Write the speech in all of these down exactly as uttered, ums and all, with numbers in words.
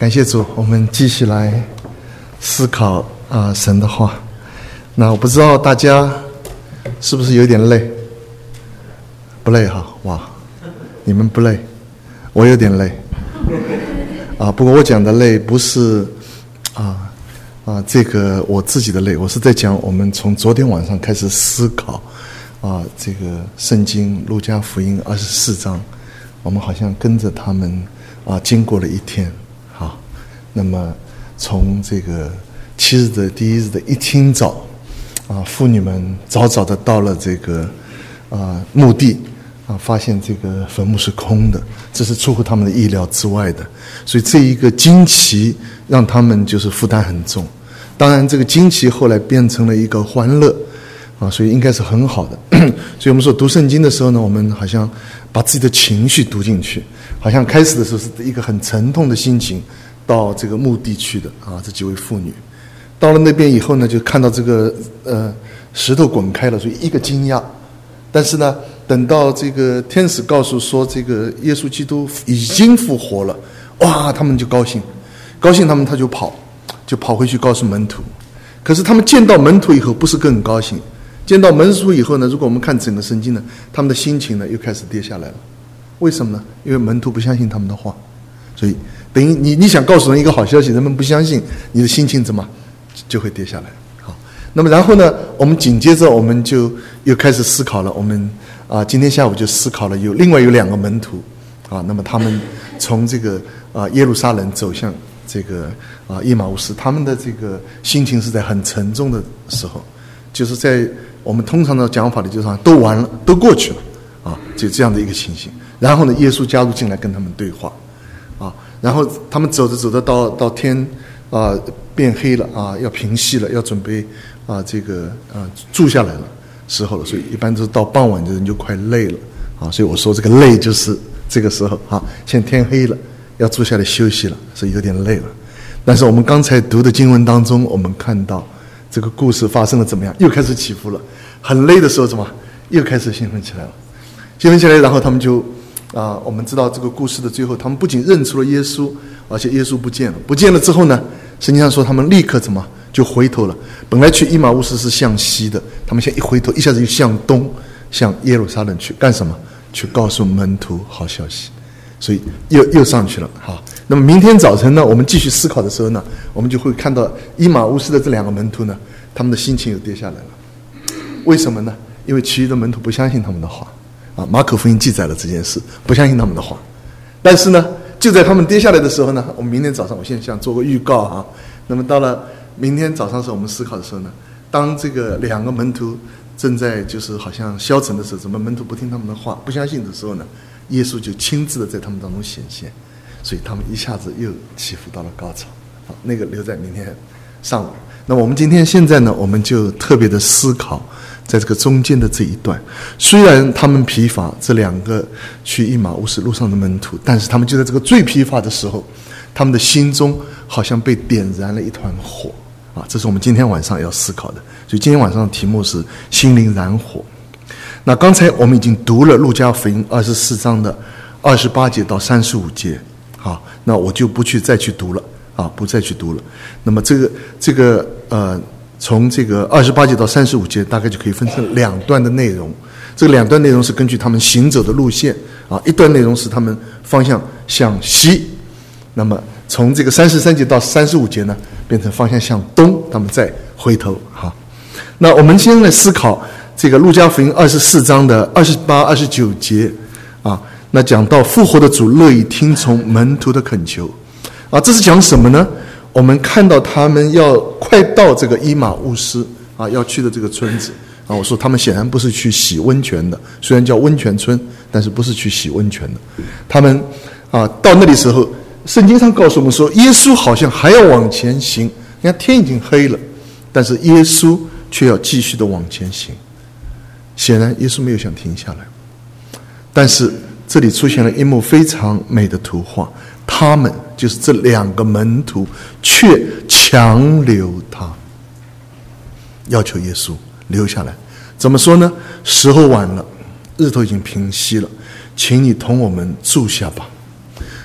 感谢主，我们继续来思考啊、呃、神的话。那我不知道大家是不是有点累？不累哈？哇，你们不累，我有点累啊。不过我讲的累不是啊啊这个我自己的累，我是在讲我们从昨天晚上开始思考啊这个圣经路加福音二十四章，我们好像跟着他们啊经过了一天。好，那么从这个七日的第一日的一清早啊，妇女们早早的到了这个啊墓地啊，发现这个坟墓是空的，这是出乎他们的意料之外的，所以这一个惊奇让他们就是负担很重。当然这个惊奇后来变成了一个欢乐啊，所以应该是很好的。所以我们说读圣经的时候呢，我们好像把自己的情绪读进去，好像开始的时候是一个很沉痛的心情到这个墓地去的啊，这几位妇女到了那边以后呢，就看到这个呃石头滚开了，所以一个惊讶。但是呢，等到这个天使告诉说这个耶稣基督已经复活了，哇，他们就高兴，高兴他们他就跑，就跑回去告诉门徒。可是他们见到门徒以后，不是更高兴？见到门徒以后呢，如果我们看整个圣经呢，他们的心情呢又开始跌下来了。为什么呢？因为门徒不相信他们的话，所以等于你你想告诉人一个好消息，人们不相信，你的心情怎么就会跌下来。好，那么然后呢，我们紧接着我们就又开始思考了。我们啊，今天下午就思考了有另外有两个门徒啊，那么他们从这个啊耶路撒冷走向这个啊伊马乌斯，他们的这个心情是在很沉重的时候，就是在我们通常的讲法里就是都完了，都过去了啊，就这样的一个情形。然后呢，耶稣加入进来跟他们对话啊，然后他们走着走着到到天啊变黑了啊，要平息了，要准备啊这个啊住下来了时候了，所以一般都是到傍晚的人就快累了啊，所以我说这个累就是这个时候啊，现在天黑了，要住下来休息了，所以有点累了。但是我们刚才读的经文当中，我们看到这个故事发生了怎么样，又开始起伏了。很累的时候怎么又开始兴奋起来了，兴奋起来，然后他们就啊，我们知道这个故事的最后，他们不仅认出了耶稣，而且耶稣不见了。不见了之后呢，圣经上说他们立刻怎么就回头了。本来去伊马乌斯是向西的，他们现在一回头，一下子就向东，向耶路撒冷去干什么？去告诉门徒好消息。所以又又上去了。好，那么明天早晨呢，我们继续思考的时候呢，我们就会看到伊马乌斯的这两个门徒呢，他们的心情又跌下来了。为什么呢？因为其余的门徒不相信他们的话啊，马可福音记载了这件事，不相信他们的话。但是呢，就在他们跌下来的时候呢，我们明天早上，我现在想做个预告啊。那么到了明天早上的时候，我们思考的时候呢，当这个两个门徒正在就是好像消沉的时候，怎么门徒不听他们的话，不相信的时候呢，耶稣就亲自的在他们当中显现，所以他们一下子又起伏到了高潮。好，那个留在明天上午。那我们今天现在呢，我们就特别的思考在这个中间的这一段，虽然他们疲乏，这两个去伊马乌斯路上的门徒，但是他们就在这个最疲乏的时候，他们的心中好像被点燃了一团火啊！这是我们今天晚上要思考的。所以今天晚上的题目是心灵燃火。那刚才我们已经读了路加福音二十四章的二十八节到三十五节，好，那我就不去再去读了啊，不再去读了。那么这个这个呃。从这个二十八节到三十五节，大概就可以分成两段的内容。这个两段内容是根据他们行走的路线啊，一段内容是他们方向向西。那么从这个三十三节到三十五节呢，变成方向向东，他们再回头哈。那我们先来思考这个路加福音二十四章的二十八、二十九节啊。那讲到复活的主乐意听从门徒的恳求啊，这是讲什么呢？我们看到他们要快到这个伊马乌斯啊，要去的这个村子啊，我说他们显然不是去洗温泉的，虽然叫温泉村，但是不是去洗温泉的。他们啊到那里时候，圣经上告诉我们说，耶稣好像还要往前行，你看天已经黑了，但是耶稣却要继续的往前行。显然耶稣没有想停下来，但是这里出现了一幕非常美的图画。他们就是这两个门徒，却强留他，要求耶稣留下来。怎么说呢？时候晚了，日头已经平息了，请你同我们住下吧。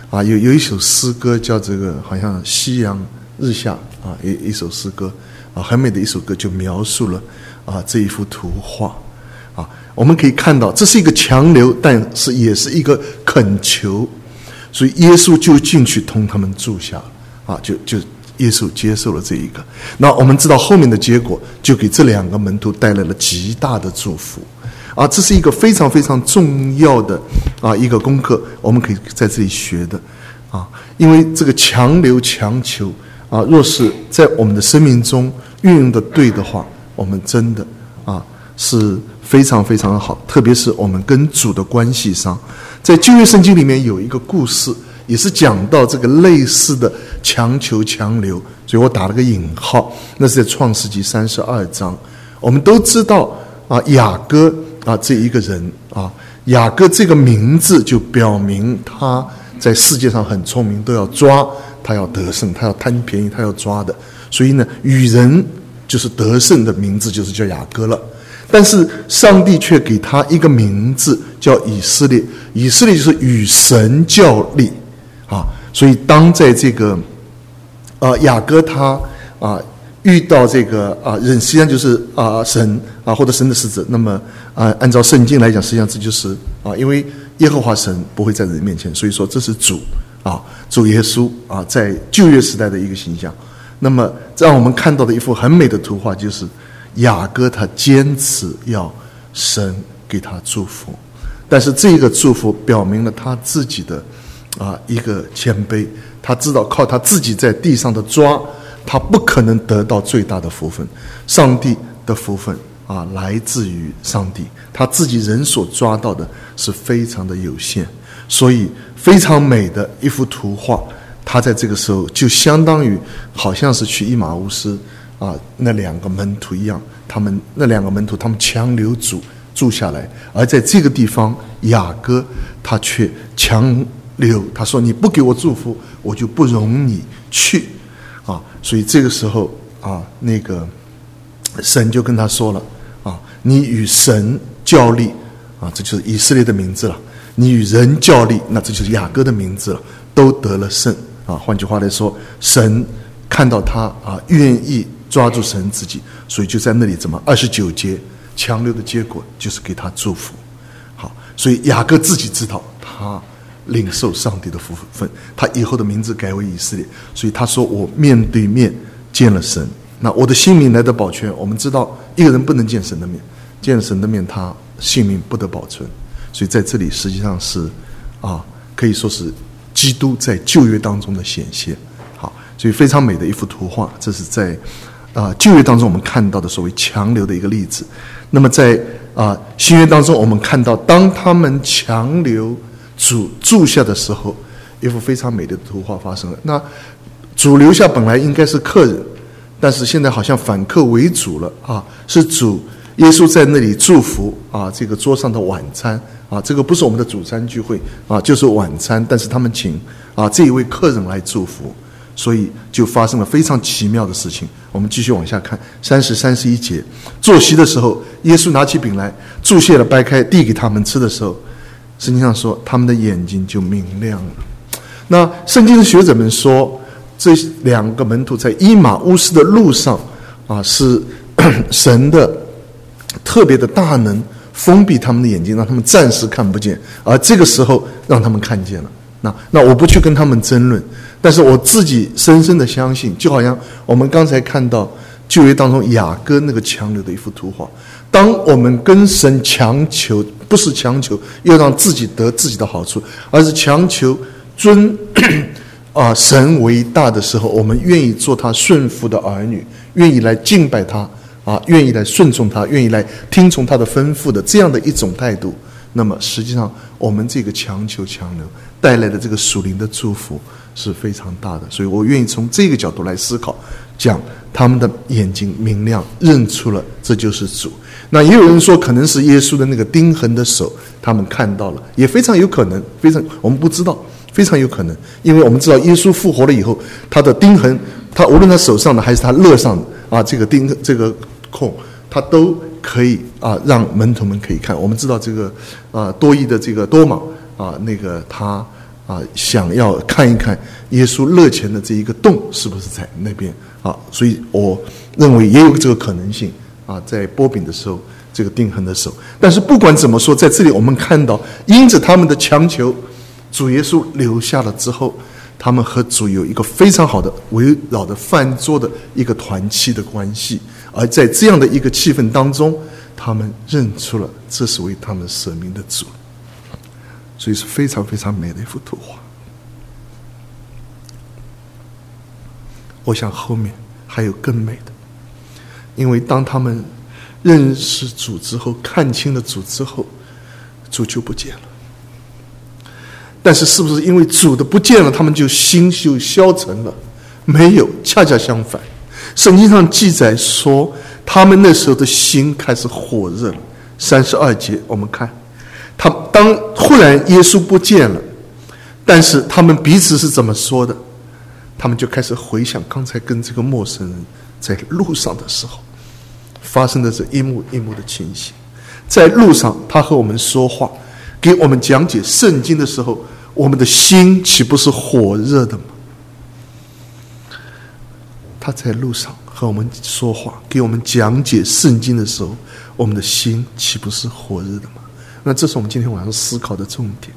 啊，有有一首诗歌叫这个好像夕阳日下啊，一一首诗歌啊，很美的一首歌，就描述了啊这一幅图画啊。我们可以看到，这是一个强流，但是也是一个恳求，所以耶稣就进去同他们住下啊，就就耶稣接受了这一个。那我们知道后面的结果，就给这两个门徒带来了极大的祝福。啊，这是一个非常非常重要的啊一个功课，我们可以在这里学的啊，因为这个强留强求啊，若是在我们的生命中运用的对的话，我们真的啊是非常非常的好，特别是我们跟主的关系上，在旧约圣经里面有一个故事，也是讲到这个类似的强求强留，所以我打了个引号，那是在创世纪三十二章。我们都知道啊，雅各啊，这一个人啊，雅各这个名字就表明他在世界上很聪明，都要抓，他要得胜，他要贪便宜，他要抓的。所以呢，与人就是得胜的名字就是叫雅各了。但是上帝却给他一个名字叫以色列，以色列就是与神较力啊。所以当在这个呃雅各他啊遇到这个啊人，实际上就是啊神啊或者神的使者。那么啊按照圣经来讲，实际上这就是啊，因为耶和华神不会在人面前，所以说这是主啊主耶稣啊在旧约时代的一个形象。那么让我们看到的一幅很美的图画，就是雅各他坚持要神给他祝福，但是这个祝福表明了他自己的啊一个谦卑，他知道靠他自己在地上的抓，他不可能得到最大的福分，上帝的福分啊来自于上帝，他自己人所抓到的是非常的有限，所以非常美的一幅图画，他在这个时候就相当于好像是去以马乌斯啊那两个门徒一样，他们那两个门徒他们强留主住下来，而在这个地方雅各他却强留，他说你不给我祝福，我就不容你去啊。所以这个时候啊，那个神就跟他说了啊，你与神较力啊，这就是以色列的名字了，你与人较力，那这就是雅各的名字了，都得了胜啊。换句话来说，神看到他啊愿意抓住神自己，所以就在那里怎么二十九节强留的结果就是给他祝福。好，所以雅各自己知道他领受上帝的福分，他以后的名字改为以色列。所以他说我面对面见了神，那我的性命来得保全。我们知道一个人不能见神的面，见了神的面他性命不得保存。所以在这里实际上是啊，可以说是基督在旧约当中的显现。好，所以非常美的一幅图画，这是在啊旧约当中我们看到的所谓强留的一个例子。那么在啊新约当中，我们看到当他们强留主住下的时候，一幅非常美的图画发生了。那主留下本来应该是客人，但是现在好像反客为主了啊！是主耶稣在那里祝福啊，这个桌上的晚餐啊，这个不是我们的主餐聚会啊，就是晚餐，但是他们请啊这一位客人来祝福，所以就发生了非常奇妙的事情。我们继续往下看，三十、三十一节，坐席的时候，耶稣拿起饼来，祝谢了，掰开，递给他们吃的时候，圣经上说他们的眼睛就明亮了。那圣经的学者们说，这两个门徒在伊马乌斯的路上啊，是神的特别的大能封闭他们的眼睛，让他们暂时看不见，而这个时候让他们看见了。那那我不去跟他们争论，但是我自己深深的相信，就好像我们刚才看到旧约当中雅各那个强留的一幅图画，当我们跟神强求，不是强求要让自己得自己的好处，而是强求尊啊神为大的时候，我们愿意做他顺服的儿女，愿意来敬拜他啊，愿意来顺从他，愿意来听从他的吩咐的这样的一种态度，那么实际上我们这个强求强留带来的这个属灵的祝福是非常大的。所以我愿意从这个角度来思考，讲他们的眼睛明亮，认出了这就是主。那也有人说可能是耶稣的那个钉痕的手他们看到了，也非常有可能，非常我们不知道，非常有可能，因为我们知道耶稣复活了以后，他的钉痕，他无论他手上的还是他肋上的啊这个钉这个孔，他都可以啊让门徒们可以看。我们知道这个啊多益的这个多马啊那个他啊，想要看一看耶稣肋前的这一个洞是不是在那边啊，所以我认为也有这个可能性啊，在剥饼的时候这个定恒的手。但是不管怎么说，在这里我们看到，因着他们的强求，主耶稣留下了之后，他们和主有一个非常好的围绕着饭桌的一个团契的关系，而在这样的一个气氛当中，他们认出了这是为他们舍命的主，所以是非常非常美的一幅图画。我想后面还有更美的，因为当他们认识主之后，看清了主之后，主就不见了。但是是不是因为主的不见了，他们就心就消沉了？没有，恰恰相反。圣经上记载说，他们那时候的心开始火热了。三十二节我们看，他当忽然耶稣不见了，但是他们彼此是怎么说的？他们就开始回想刚才跟这个陌生人在路上的时候发生的这一幕一幕的情形。在路上他和我们说话，给我们讲解圣经的时候，我们的心岂不是火热的吗？他在路上和我们说话，给我们讲解圣经的时候，我们的心岂不是火热的吗？那这是我们今天晚上思考的重点。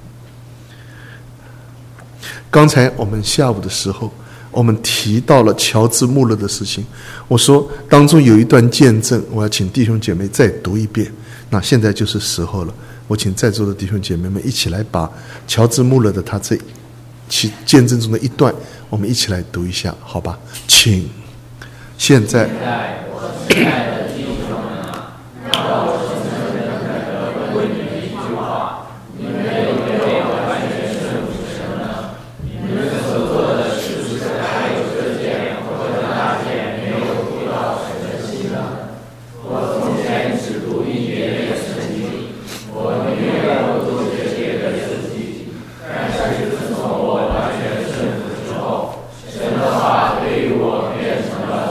刚才我们下午的时候，我们提到了乔治穆勒的事情，我说当中有一段见证，我要请弟兄姐妹再读一遍。那现在就是时候了，我请在座的弟兄姐妹们一起来把乔治穆勒的他这其见证中的一段，我们一起来读一下，好吧？请。现在我亲爱的弟兄们啊，让我真正的问你一句话，你们有没有完全顺服神呢？你们所做的是不是还有这件或者那件没有回到神的心呢？我从前只读一节的圣经，我宁愿我读这些的圣经，但是自从我完全顺服之后，神的话对于我变成了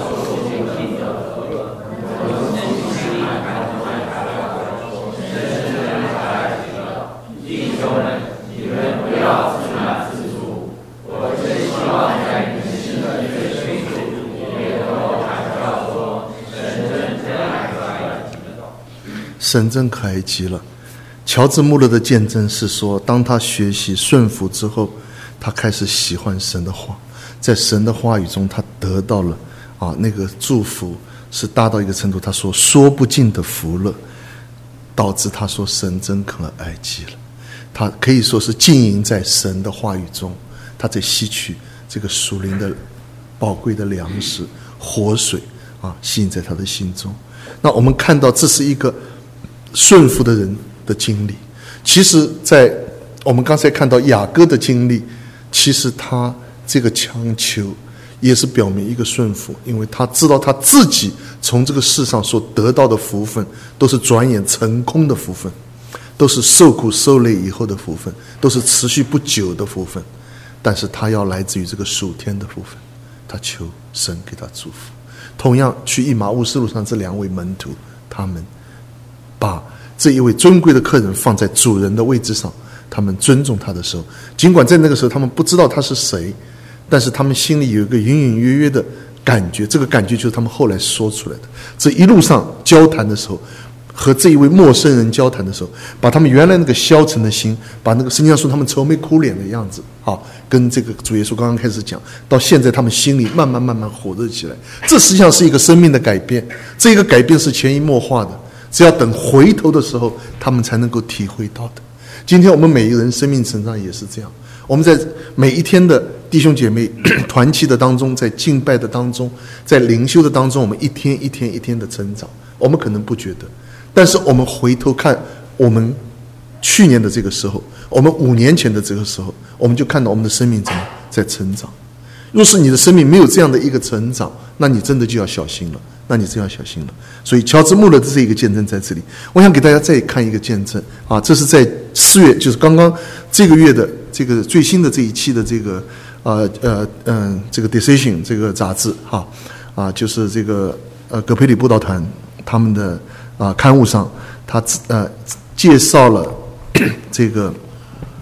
神真可爱极了。乔治穆勒的见证是说，当他学习顺服之后，他开始喜欢神的话，在神的话语中他得到了啊那个祝福，是大到一个程度，他说说不尽的福乐，导致他说神真可爱极了。他可以说是浸淫在神的话语中，他在吸取这个属灵的宝贵的粮食活水啊，吸引在他的心中。那我们看到这是一个顺服的人的经历。其实在我们刚才看到雅各的经历，其实他这个强求也是表明一个顺服，因为他知道他自己从这个世上所得到的福分都是转眼成空的福分，都是受苦受累以后的福分，都是持续不久的福分，但是他要来自于这个属天的福分，他求神给他祝福。同样去以马忤斯路上这两位门徒，他们把这一位尊贵的客人放在主人的位置上，他们尊重他的时候，尽管在那个时候他们不知道他是谁，但是他们心里有一个隐隐约约的感觉，这个感觉就是他们后来说出来的。这一路上交谈的时候，和这一位陌生人交谈的时候，把他们原来那个消沉的心，把那个圣经上说他们愁眉苦脸的样子啊，跟这个主耶稣刚刚开始讲，到现在他们心里慢慢慢慢火热起来。这实际上是一个生命的改变，这个改变是潜移默化的，只要等回头的时候他们才能够体会到的。今天我们每一个人生命成长也是这样，我们在每一天的弟兄姐妹团契的当中，在敬拜的当中，在灵修的当中，我们一天一天一天的成长，我们可能不觉得，但是我们回头看我们去年的这个时候，我们五年前的这个时候，我们就看到我们的生命怎么在成长。若是你的生命没有这样的一个成长，那你真的就要小心了，那你真要小心了。所以乔治穆勒的这一个见证在这里，我想给大家再看一个见证啊，这是在四月，就是刚刚这个月的这个最新的这一期的这个呃呃嗯、呃、这个 Decision 这个杂志哈啊，就是这个呃葛培理布道团他们的啊、呃、刊物上，他呃介绍了这个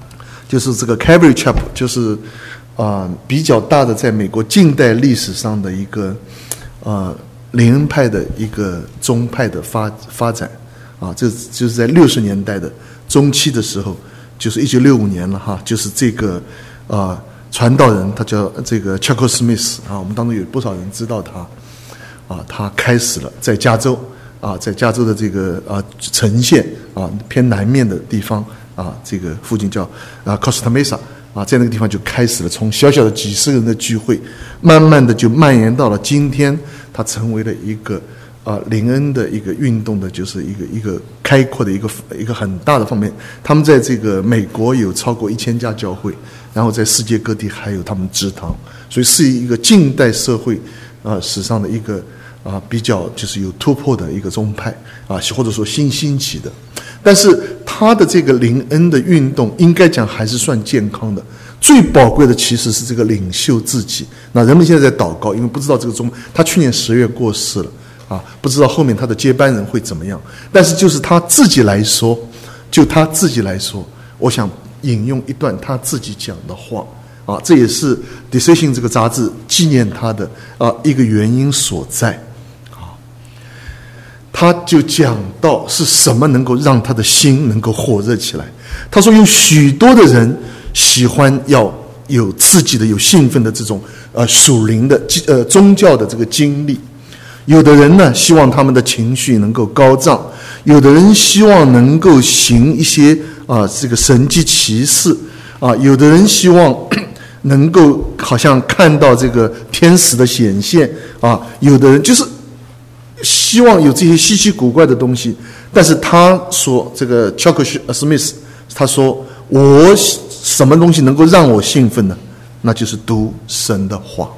就是这个 Calvary Chapel， 就是啊、呃、比较大的在美国近代历史上的一个啊灵恩派的一个宗派的发发展啊，这就是在六十年代的中期的时候，就是一九六五年了哈，就是这个啊传道人他叫这个 Chuck Smith 啊，我们当中有不少人知道他啊，他开始了在加州啊，在加州的这个啊城县啊偏南面的地方。啊，这个附近叫啊 Costa Mesa 啊，在那个地方就开始了，从小小的几十人的聚会，慢慢的就蔓延到了今天，它成为了一个啊灵恩的一个运动的，就是一个一个开阔的一个一个很大的方面。他们在这个美国有超过一千家教会，然后在世界各地还有他们支堂，所以是一个近代社会啊史上的一个啊比较就是有突破的一个宗派啊，或者说新兴起的。但是他的这个灵恩的运动应该讲还是算健康的，最宝贵的其实是这个领袖自己。那人们现在在祷告，因为不知道这个宗他去年十月过世了啊，不知道后面他的接班人会怎么样。但是就是他自己来说，就他自己来说，我想引用一段他自己讲的话啊，这也是《Decision》这个杂志纪念他的啊一个原因所在。他就讲到是什么能够让他的心能够火热起来。他说有许多的人喜欢要有自己的有兴奋的这种呃属灵的呃宗教的这个经历，有的人呢希望他们的情绪能够高涨，有的人希望能够行一些啊、呃、这个神迹奇事啊，有的人希望能够好像看到这个天使的显现啊，有的人就是希望有这些稀奇古怪的东西。但是他说这个 Chuck Smith 他说我什么东西能够让我兴奋呢？那就是读神的话。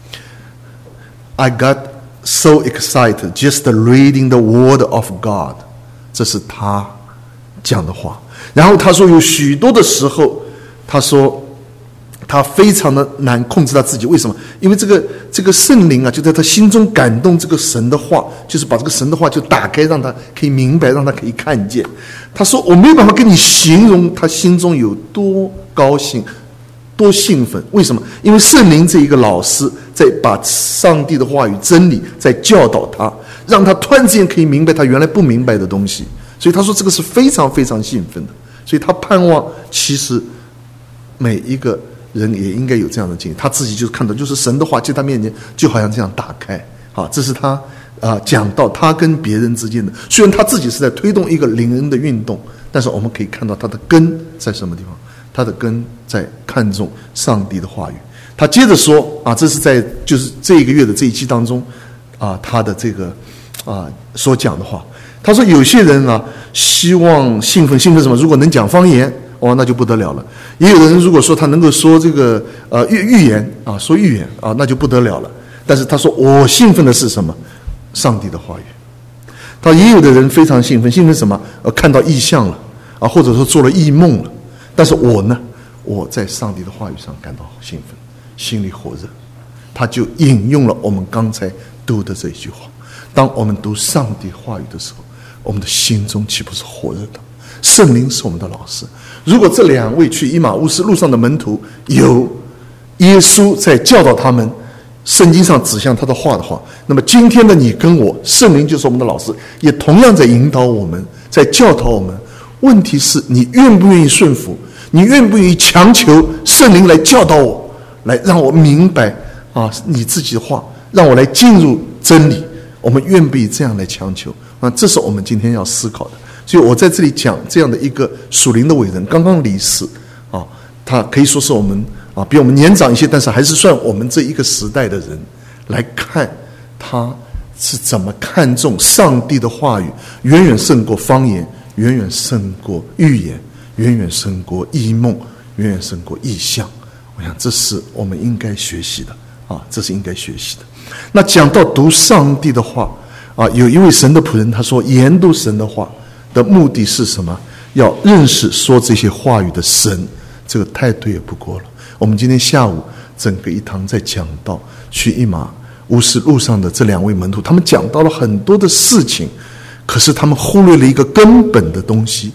I got so excited just reading the word of God， 这是他讲的话。然后他说有许多的时候，他说他非常的难控制他自己。为什么？因为这个这个圣灵啊，就在他心中感动这个神的话，就是把这个神的话就打开，让他可以明白，让他可以看见。他说我没有办法跟你形容他心中有多高兴多兴奋。为什么？因为圣灵这一个老师在把上帝的话语真理在教导他，让他突然之间可以明白他原来不明白的东西。所以他说这个是非常非常兴奋的。所以他盼望其实每一个人也应该有这样的经历。他自己就看到，就是神的话在他面前就好像这样打开。好，这是他啊、呃、讲到他跟别人之间的。虽然他自己是在推动一个灵恩的运动，但是我们可以看到他的根在什么地方？他的根在看重上帝的话语。他接着说啊，这是在就是这一个月的这一期当中啊，他的这个啊所讲的话。他说有些人啊希望兴奋兴奋什么？如果能讲方言，哦，那就不得了了。也有人如果说他能够说这个呃预预言啊，说预言啊，那就不得了了。但是他说我兴奋的是什么？上帝的话语。他也有的人非常兴奋，兴奋什么？呃，看到异象了啊，或者说做了异梦了。但是我呢，我在上帝的话语上感到兴奋，心里火热。他就引用了我们刚才读的这一句话：当我们读上帝话语的时候，我们的心中岂不是火热的？圣灵是我们的老师。如果这两位去以马乌斯路上的门徒有耶稣在教导他们，圣经上指向他的话的话，那么今天的你跟我，圣灵就是我们的老师，也同样在引导我们，在教导我们。问题是你愿不愿意顺服？你愿不愿意强求圣灵来教导我，来让我明白啊你自己的话，让我来进入真理？我们愿不愿意这样来强求？啊，这是我们今天要思考的。所以我在这里讲这样的一个属灵的伟人，刚刚离世啊，他可以说是我们啊比我们年长一些，但是还是算我们这一个时代的人来看他是怎么看重上帝的话语，远远胜过方言，远远胜过预言，远远胜过异梦，远远胜过异象。我想这是我们应该学习的啊，这是应该学习的。那讲到读上帝的话啊，有一位神的仆人他说，研读神的话的目的是什么？要认识说这些话语的神。这个太对也不过了。我们今天下午整个一堂在讲到去以马乌斯路上的这两位门徒，他们讲到了很多的事情，可是他们忽略了一个根本的东西，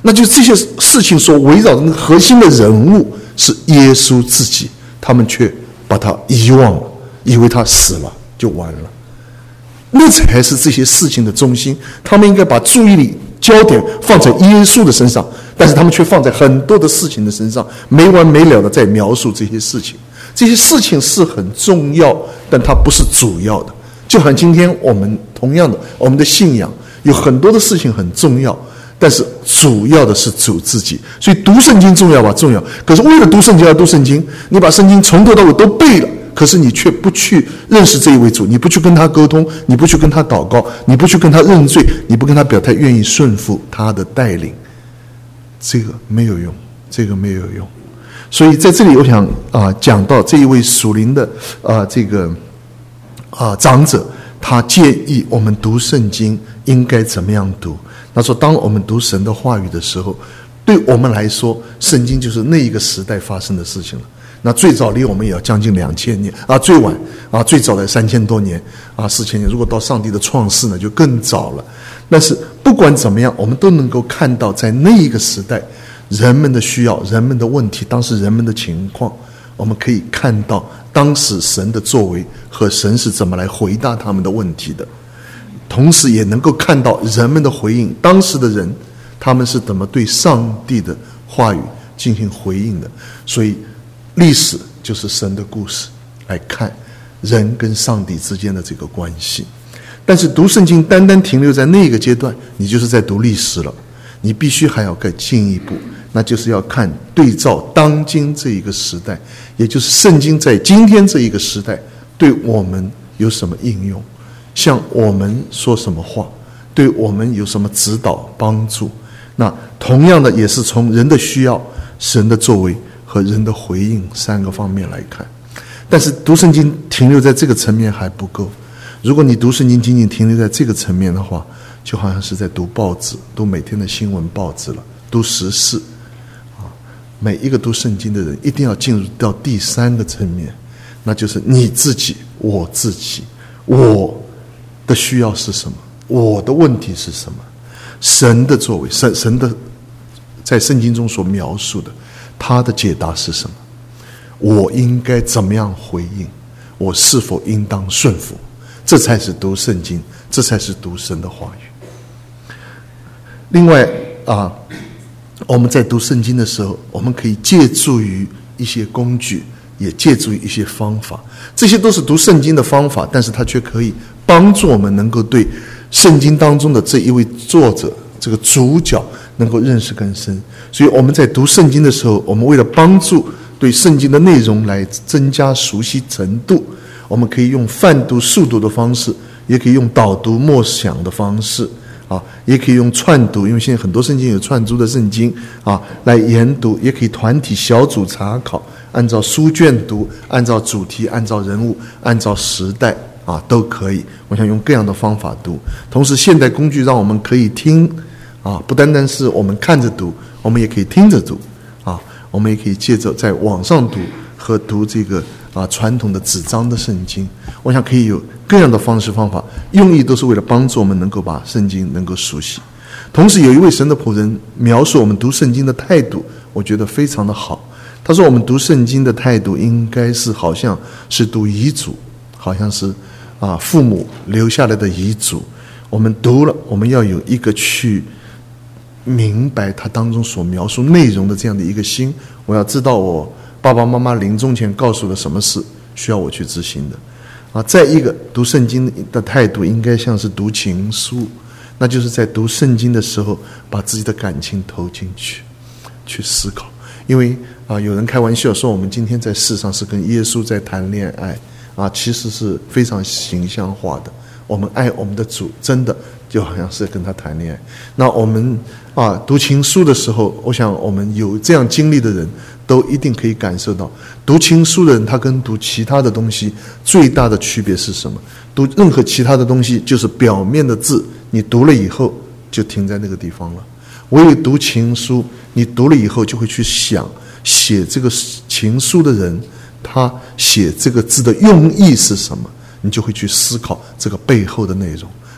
那就这些事情所围绕的核心的人物是耶稣自己，他们却把他遗忘了，以为他死了就完了。那才是这些事情的中心，他们应该把注意力焦点放在耶稣的身上，但是他们却放在很多的事情的身上，没完没了的在描述这些事情。这些事情是很重要，但它不是主要的。就好像今天我们同样的，我们的信仰有很多的事情很重要，但是主要的是主自己。所以读圣经重要吧？重要。可是为了读圣经而读圣经，你把圣经从头到尾都背了，可是你却不去认识这一位主，你不去跟他沟通，你不去跟他祷告，你不去跟他认罪，你不跟他表态愿意顺服他的带领，这个没有用，这个没有用。所以在这里我想啊、呃、讲到这一位属灵的啊、呃、这个啊、呃、长者，他建议我们读圣经应该怎么样读。他说当我们读神的话语的时候，对我们来说圣经就是那一个时代发生的事情了。那最早离我们也要将近两千年啊，最晚啊最早的三千多年啊四千年，如果到上帝的创世呢就更早了。但是不管怎么样，我们都能够看到在那一个时代人们的需要，人们的问题，当时人们的情况，我们可以看到当时神的作为和神是怎么来回答他们的问题的，同时也能够看到人们的回应，当时的人他们是怎么对上帝的话语进行回应的。所以历史就是神的故事，来看人跟上帝之间的这个关系。但是读圣经单单停留在那个阶段，你就是在读历史了。你必须还要更进一步，那就是要看对照当今这一个时代，也就是圣经在今天这一个时代对我们有什么应用，向我们说什么话，对我们有什么指导帮助。那同样的也是从人的需要、神的作为和人的回应三个方面来看。但是读圣经停留在这个层面还不够，如果你读圣经仅仅停留在这个层面的话，就好像是在读报纸，读每天的新闻报纸了，读时事啊。每一个读圣经的人一定要进入到第三个层面，那就是你自己，我自己，我的需要是什么，我的问题是什么，神的作为，神神的在圣经中所描述的他的解答是什么，我应该怎么样回应，我是否应当顺服，这才是读圣经，这才是读神的话语。另外啊，我们在读圣经的时候，我们可以借助于一些工具，也借助于一些方法，这些都是读圣经的方法，但是它却可以帮助我们能够对圣经当中的这一位作者，这个主角能够认识更深。所以我们在读圣经的时候，我们为了帮助对圣经的内容来增加熟悉程度，我们可以用泛读速读的方式，也可以用导读默想的方式啊，也可以用串读，因为现在很多圣经有串珠的圣经啊，来研读，也可以团体小组查考，按照书卷读，按照主题，按照人物，按照时代啊，都可以。我想用各样的方法读。同时现代工具让我们可以听啊，不单单是我们看着读，我们也可以听着读啊，我们也可以借着在网上读和读这个啊传统的纸张的圣经，我想可以有各样的方式方法，用意都是为了帮助我们能够把圣经能够熟悉。同时有一位神的仆人描述我们读圣经的态度，我觉得非常的好。他说我们读圣经的态度应该是好像是读遗嘱，好像是啊父母留下来的遗嘱，我们读了，我们要有一个去明白它当中所描述内容的这样的一个心，我要知道我爸爸妈妈临终前告诉了什么事需要我去执行的啊。再一个，读圣经的态度应该像是读情书，那就是在读圣经的时候把自己的感情投进去，去思考。因为啊，有人开玩笑说我们今天在世上是跟耶稣在谈恋爱啊，其实是非常形象化的。我们爱我们的主，真的就好像是跟他谈恋爱。那我们啊读情书的时候，我想我们有这样经历的人都一定可以感受到，读情书的人他跟读其他的东西最大的区别是什么？读任何其他的东西就是表面的字，你读了以后就停在那个地方了。唯有读情书，你读了以后就会去想写这个情书的人他写这个字的用意是什么，你就会去思考这个背后的内容，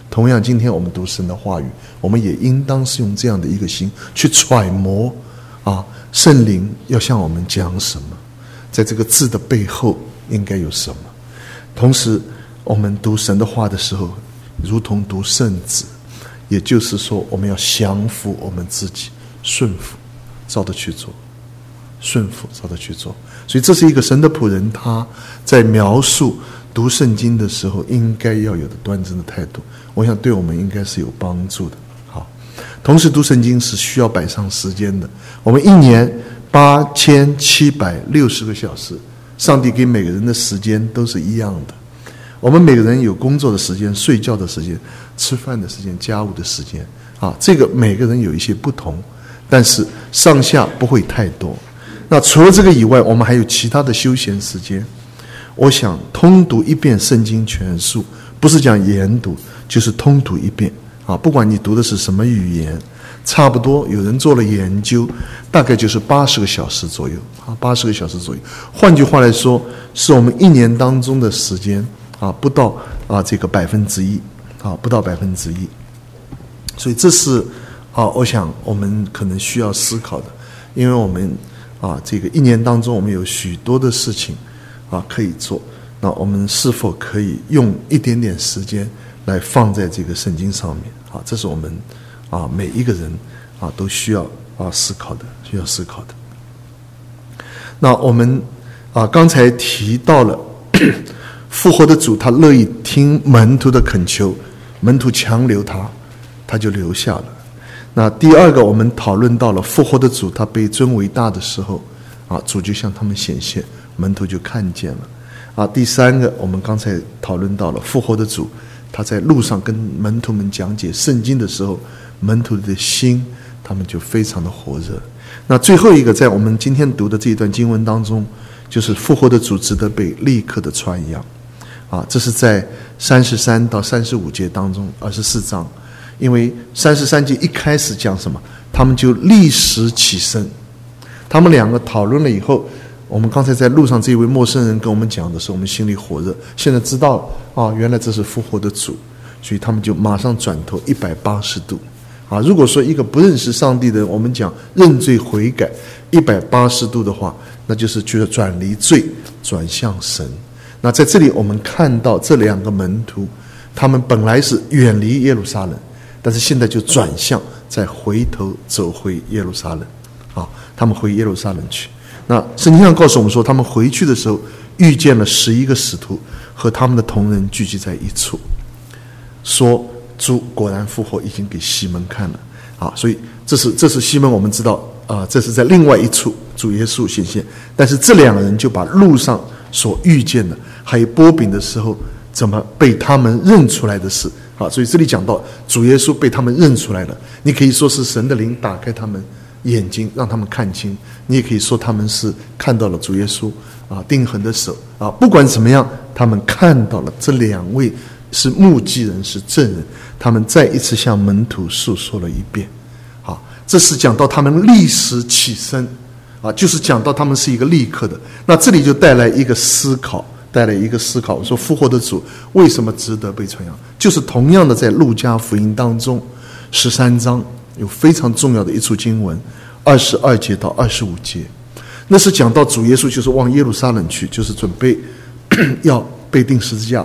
同样，今天我们读神的话语，我们也应当是用这样的一个心去揣摩啊，圣灵要向我们讲什么，在这个字的背后应该有什么。同时，我们读神的话的时候，如同读圣旨，也就是说，我们要降服我们自己，顺服，照着去做，顺服，照着去做。所以，这是一个神的仆人他在描述读圣经的时候应该要有的端正的态度。我想对我们应该是有帮助的。好，同时读圣经是需要摆上时间的。我们一年八千七百六十个小时，上帝给每个人的时间都是一样的。我们每个人有工作的时间、睡觉的时间、吃饭的时间、家务的时间啊，这个每个人有一些不同，但是上下不会太多。那除了这个以外，我们还有其他的休闲时间。我想通读一遍圣经全书，不是讲研读，就是通读一遍啊。不管你读的是什么语言，差不多有人做了研究，大概就是八十个小时左右啊，八十个小时左右。换句话来说，是我们一年当中的时间啊，不到啊这个百分之一啊，不到百分之一。所以这是啊，我想我们可能需要思考的，因为我们啊这个一年当中我们有许多的事情啊可以做，那我们是否可以用一点点时间来放在这个圣经上面啊？这是我们啊每一个人啊都需要啊思考的，需要思考的。那我们啊刚才提到了复活的主，他乐意听门徒的恳求，门徒强留他，他就留下了。那第二个，我们讨论到了复活的主，他被尊为大的时候啊，主就向他们显现，门徒就看见了啊。第三个，我们刚才讨论到了复活的主，他在路上跟门徒们讲解圣经的时候，门徒的心他们就非常的火热。那最后一个，在我们今天读的这一段经文当中，就是复活的主值得被立刻的传扬啊。这是在三十三到三十五节当中二十四章。因为三十三节一开始讲什么，他们就立时起身。他们两个讨论了以后，我们刚才在路上这一位陌生人跟我们讲的时候，我们心里火热，现在知道了啊，原来这是复活的主，所以他们就马上转头一百八十度啊。如果说一个不认识上帝的人，我们讲认罪悔改一百八十度的话，那就是觉得转离罪，转向神。那在这里我们看到这两个门徒，他们本来是远离耶路撒冷，但是现在就转向，再回头走回耶路撒冷啊，他们回耶路撒冷去。那圣经上告诉我们说，他们回去的时候遇见了十一个使徒和他们的同人聚集在一处，说主果然复活，已经给西门看了啊。所以这是这是西门，我们知道啊，这是在另外一处主耶稣显现。但是这两个人就把路上所遇见的，还有擘饼的时候怎么被他们认出来的事啊，所以这里讲到主耶稣被他们认出来了，你可以说是神的灵打开他们眼睛，让他们看清，你也可以说他们是看到了主耶稣啊钉痕的手啊。不管怎么样，他们看到了这两位是目击人，是证人，他们再一次向门徒诉说了一遍啊。这是讲到他们立时起身啊，就是讲到他们是一个立刻的。那这里就带来一个思考，带来一个思考，我说复活的主为什么值得被传扬？就是同样的，在路加福音当中十三章有非常重要的一处经文，二十二节到二十五节，那是讲到主耶稣就是往耶路撒冷去，就是准备要被钉十字架，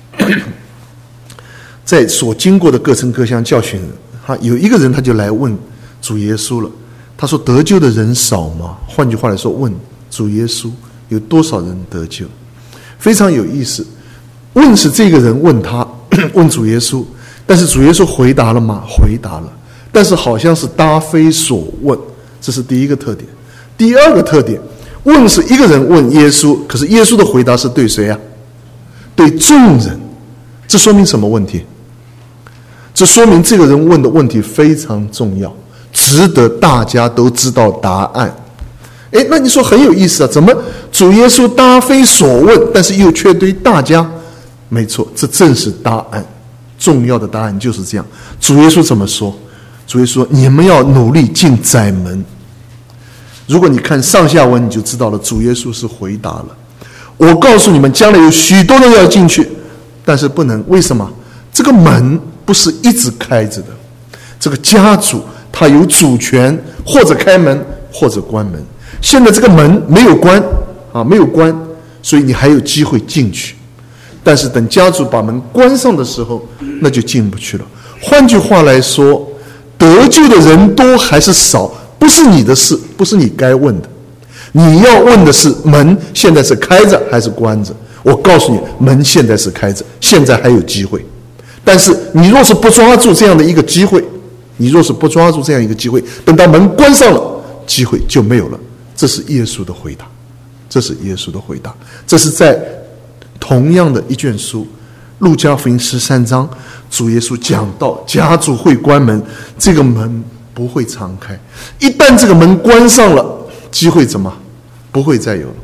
在所经过的各城各乡教训人。哈，有一个人他就来问主耶稣了，他说得救的人少吗？换句话来说，问主耶稣有多少人得救？非常有意思，问是这个人问他问主耶稣，但是主耶稣回答了吗？回答了，但是好像是答非所问，这是第一个特点。第二个特点，问是一个人问耶稣，可是耶稣的回答是对谁啊？对众人。这说明什么问题？这说明这个人问的问题非常重要，值得大家都知道答案。诶，那你说很有意思啊，怎么主耶稣答非所问，但是又却对大家？没错，这正是答案，重要的答案就是这样。主耶稣怎么说？主耶稣说，你们要努力进窄门。如果你看上下文，你就知道了，主耶稣是回答了，我告诉你们，将来有许多人要进去，但是不能。为什么？这个门不是一直开着的。这个家主他有主权，或者开门，或者关门。现在这个门没有关啊，没有关，所以你还有机会进去。但是等家主把门关上的时候，那就进不去了。换句话来说，得救的人多还是少，不是你的事，不是你该问的。你要问的是门现在是开着还是关着。我告诉你，门现在是开着，现在还有机会。但是你若是不抓住这样的一个机会，你若是不抓住这样一个机会，等到门关上了，机会就没有了。这是耶稣的回答，这是耶稣的回答。这是在同样的一卷书路加福音十三章，主耶稣讲到家主会关门，这个门不会敞开。一旦这个门关上了，机会怎么不会再有了？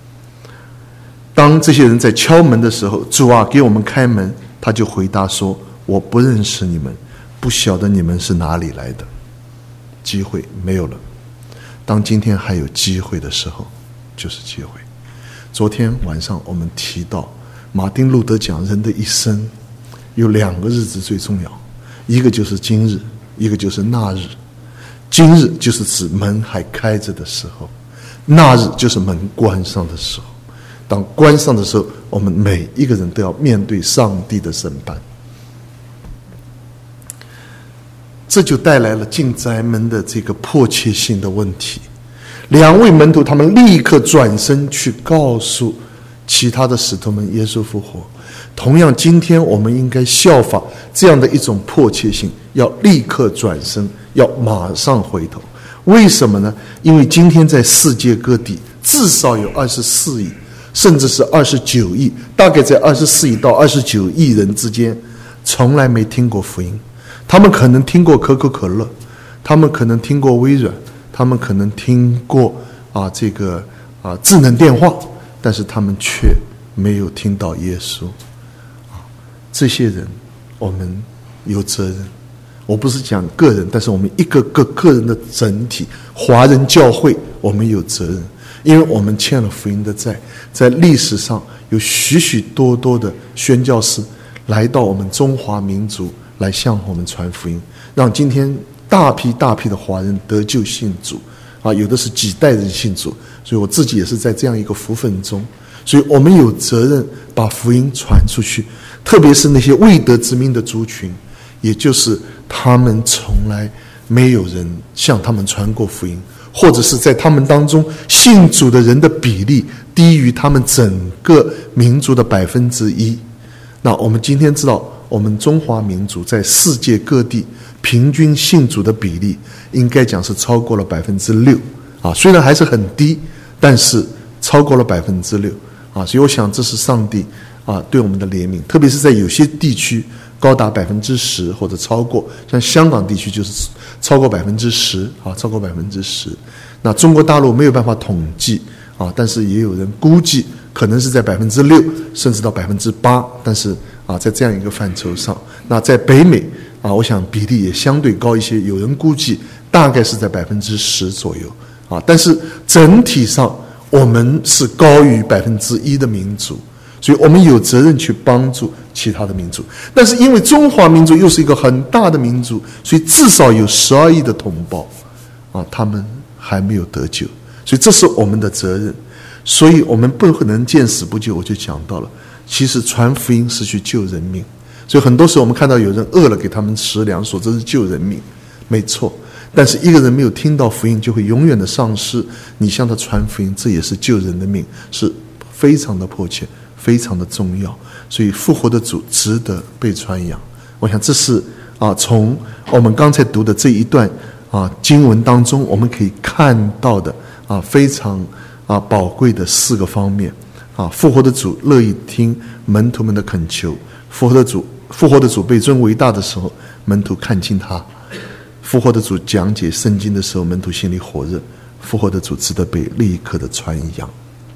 当这些人在敲门的时候，主啊，给我们开门，他就回答说，我不认识你们，不晓得你们是哪里来的。机会没有了。当今天还有机会的时候，就是机会。昨天晚上我们提到马丁路德讲，人的一生有两个日子最重要，一个就是今日，一个就是那日。今日就是指门还开着的时候，那日就是门关上的时候。当关上的时候，我们每一个人都要面对上帝的审判。这就带来了进宅门的这个迫切性的问题。两位门徒他们立刻转身去告诉其他的使徒们耶稣复活。同样，今天我们应该效法这样的一种迫切性，要立刻转身，要马上回头。为什么呢？因为今天在世界各地至少有二十四亿，甚至是二十九亿，大概在二十四亿到二十九亿人之间，从来没听过福音。他们可能听过可口可乐，他们可能听过微软，他们可能听过啊这个啊智能电话，但是他们却没有听到耶稣。啊，这些人我们有责任。我不是讲个人，但是我们一个个个人的整体，华人教会我们有责任，因为我们欠了福音的债。在历史上有许许多多的宣教士来到我们中华民族，来向我们传福音，让今天大批大批的华人得救信主啊，有的是几代人信主，所以我自己也是在这样一个福分中。所以我们有责任把福音传出去，特别是那些未得之名的族群，也就是他们从来没有人向他们传过福音，或者是在他们当中信主的人的比例低于他们整个民族的百分之一。那我们今天知道，我们中华民族在世界各地平均信主的比例，应该讲是超过了百分之六啊，虽然还是很低，但是超过了百分之六啊，所以我想这是上帝啊对我们的怜悯，特别是在有些地区高达百分之十或者超过，像香港地区就是超过百分之十啊，超过百分之十。那中国大陆没有办法统计啊，但是也有人估计可能是在百分之六，甚至到百分之八，但是啊，在这样一个范畴上，那在北美啊，我想比例也相对高一些，有人估计大概是在百分之十左右啊。但是整体上，我们是高于百分之一的民族，所以我们有责任去帮助其他的民族。但是因为中华民族又是一个很大的民族，所以至少有十二亿的同胞啊，他们还没有得救，所以这是我们的责任。所以我们不可能见死不救。我就讲到了，其实传福音是去救人命，所以很多时候我们看到有人饿了，给他们食粮，说这是救人命，没错。但是一个人没有听到福音，就会永远的丧失。你向他传福音，这也是救人的命，是非常的迫切，非常的重要。所以复活的主值得被传扬。我想这是啊，从我们刚才读的这一段啊经文当中，我们可以看到的啊非常啊宝贵的四个方面。啊，复活的主乐意听门徒们的恳求。复活的主，复活的主被尊为大的时候，门徒看清他；复活的主讲解圣经的时候，门徒心里火热。复活的主值得被立刻的传扬。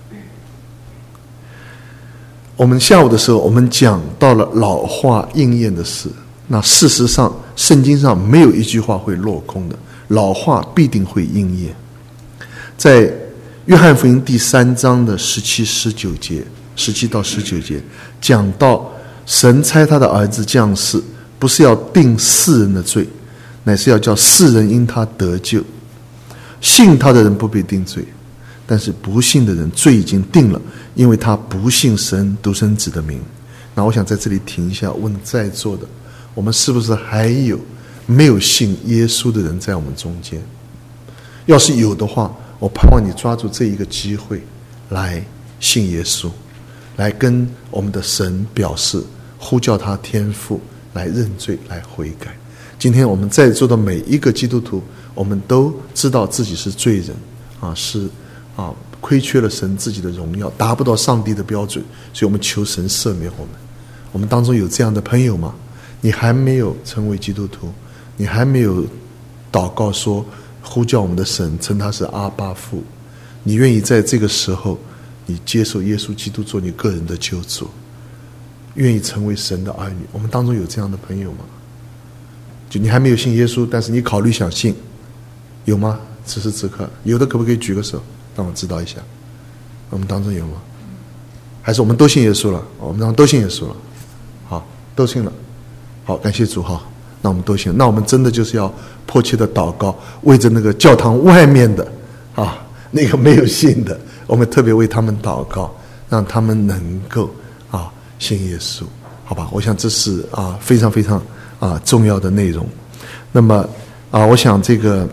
我们下午的时候，我们讲到了老话应验的事。那事实上，圣经上没有一句话会落空的，老话必定会应验。在约翰福音第三章的十七、十九节，十七到十九节讲到，神差他的儿子降世， 不是要定世人的罪，乃是要叫世人因他得救。信他的人不被定罪，但是不信的人罪已经定了，因为他不信神独生子的名。那我想在这里停一下，问在座的，我们是不是还有没有信耶稣的人在我们中间？要是有的话，我盼望你抓住这一个机会来信耶稣，来跟我们的神表示，呼叫他天父，来认罪，来悔改。今天我们在座的每一个基督徒，我们都知道自己是罪人啊，是啊，亏缺了神自己的荣耀，达不到上帝的标准，所以我们求神赦免我们。我们当中有这样的朋友吗？你还没有成为基督徒，你还没有祷告说呼叫我们的神，称他是阿爸父，你愿意在这个时候你接受耶稣基督做你个人的救主，愿意成为神的儿女？我们当中有这样的朋友吗？就你还没有信耶稣，但是你考虑想信，有吗？此时此刻有的可不可以举个手让我知道一下？我们当中有吗？还是我们都信耶稣了？我们当中都信耶稣了，好，都信了，好，感谢主。好，那我们都信，那我们真的就是要迫切的祷告，为着那个教堂外面的啊那个没有信的，我们特别为他们祷告，让他们能够啊信耶稣，好吧？我想这是啊非常非常啊重要的内容。那么啊，我想这个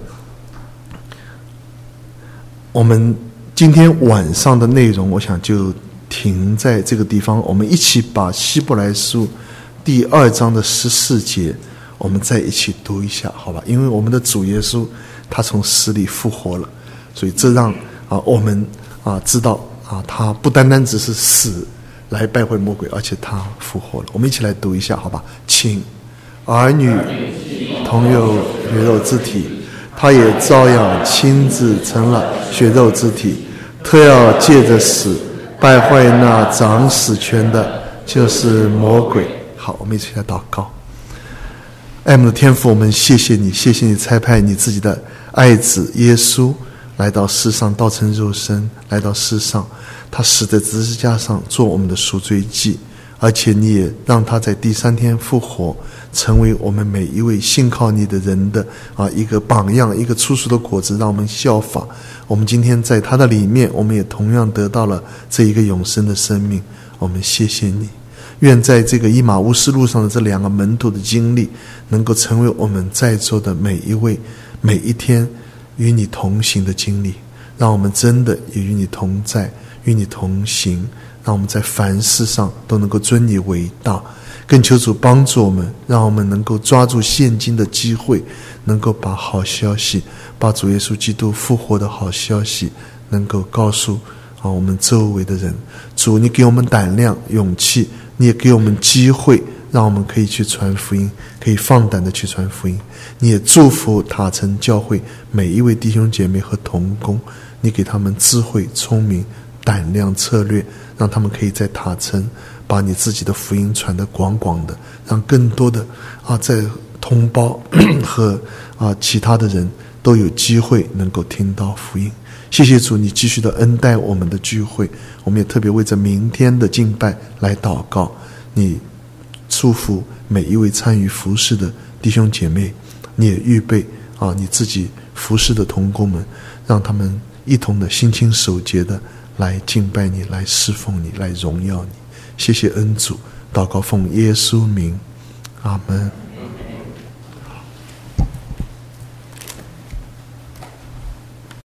我们今天晚上的内容，我想就停在这个地方。我们一起把希伯来书第二章的十四节，我们再一起读一下，好吧？因为我们的主耶稣他从死里复活了，所以这让啊我们啊知道啊他不单单只是死来败坏魔鬼，而且他复活了。我们一起来读一下，好吧？请儿女同有血肉之体，他也照样亲自成了血肉之体，特要借着死败坏那掌死权的，就是魔鬼。好，我们一起来祷告。爱我们的天父，我们谢谢你，谢谢你差派你自己的爱子耶稣来到世上，道成肉身来到世上，他死在十字架上做我们的赎罪祭，而且你也让他在第三天复活，成为我们每一位信靠你的人的啊一个榜样，一个初熟的果子，让我们效法。我们今天在他的里面，我们也同样得到了这一个永生的生命。我们谢谢你，愿在这个以马乌斯路上的这两个门徒的经历，能够成为我们在座的每一位每一天与你同行的经历，让我们真的也与你同在，与你同行，让我们在凡事上都能够尊你为大。更求主帮助我们，让我们能够抓住现今的机会，能够把好消息，把主耶稣基督复活的好消息能够告诉啊我们周围的人。主，你给我们胆量勇气，你也给我们机会，让我们可以去传福音，可以放胆的去传福音。你也祝福塔城教会每一位弟兄姐妹和同工，你给他们智慧聪明胆量策略，让他们可以在塔城把你自己的福音传得广广的，让更多的啊在同胞和啊其他的人都有机会能够听到福音。谢谢主，你继续的恩待我们的聚会，我们也特别为着明天的敬拜来祷告。你祝福每一位参与服事的弟兄姐妹，你也预备啊你自己服事的同工们，让他们一同的心清手洁的来敬拜你，来侍奉你，来荣耀你。谢谢恩主，祷告奉耶稣名，阿们。